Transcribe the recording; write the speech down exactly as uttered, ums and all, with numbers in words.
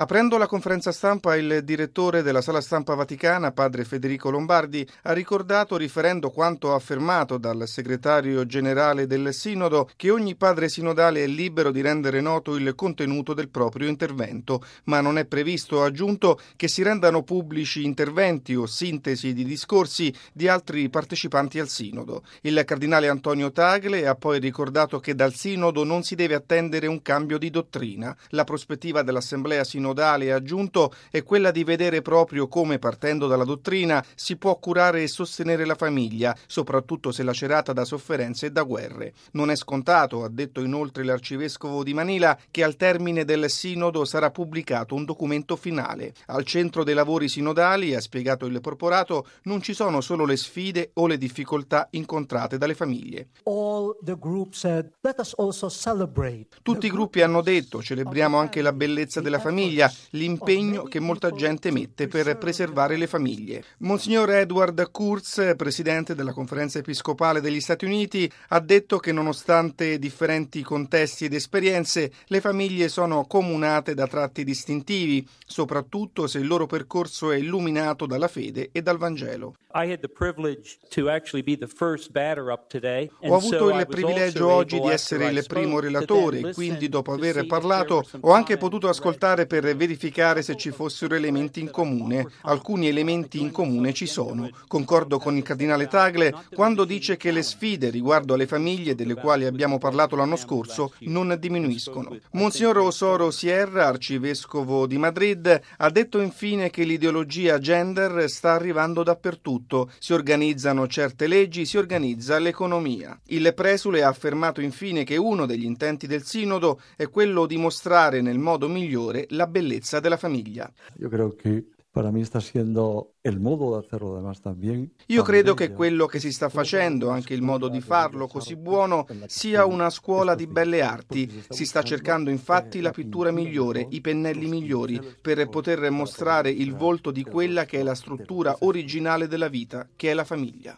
Aprendo la conferenza stampa, il direttore della Sala Stampa Vaticana, padre Federico Lombardi, ha ricordato, riferendo quanto affermato dal segretario generale del Sinodo, che ogni padre sinodale è libero di rendere noto il contenuto del proprio intervento, ma non è previsto, ha aggiunto, che si rendano pubblici interventi o sintesi di discorsi di altri partecipanti al Sinodo. Il cardinale Antonio Tagle ha poi ricordato che dal Sinodo non si deve attendere un cambio di dottrina. La prospettiva dell'Assemblea Sinodale, ha aggiunto, è quella di vedere proprio come, partendo dalla dottrina, si può curare e sostenere la famiglia, soprattutto se lacerata da sofferenze e da guerre. Non è scontato, ha detto inoltre l'arcivescovo di Manila, che al termine del sinodo sarà pubblicato un documento finale. Al centro dei lavori sinodali, ha spiegato il porporato, non ci sono solo le sfide o le difficoltà incontrate dalle famiglie. All the group said, let us also celebrate. Tutti i gruppi hanno detto, celebriamo anche la bellezza della famiglia, l'impegno che molta gente mette per preservare le famiglie. Monsignor Edward Kurz, presidente della Conferenza Episcopale degli Stati Uniti, ha detto che nonostante differenti contesti ed esperienze, le famiglie sono comunate da tratti distintivi, soprattutto se il loro percorso è illuminato dalla fede e dal Vangelo. Ho avuto il privilegio oggi di essere il primo relatore e quindi, dopo aver parlato, ho anche potuto ascoltare per verificare se ci fossero elementi in comune. Alcuni elementi in comune ci sono. Concordo con il cardinale Tagle quando dice che le sfide riguardo alle famiglie, delle quali abbiamo parlato l'anno scorso, non diminuiscono. Monsignor Osoro Sierra, arcivescovo di Madrid, ha detto infine che l'ideologia gender sta arrivando dappertutto. Si organizzano certe leggi, si organizza l'economia. Il presule ha affermato infine che uno degli intenti del sinodo è quello di mostrare nel modo migliore la bellezza della famiglia. Io credo che para mí está siendo el modo de hacerlo además también. Io credo che quello che si sta facendo, anche il modo di farlo così buono, sia una scuola di belle arti. Si sta cercando infatti la pittura migliore, i pennelli migliori, per poter mostrare il volto di quella che è la struttura originale della vita, che è la famiglia.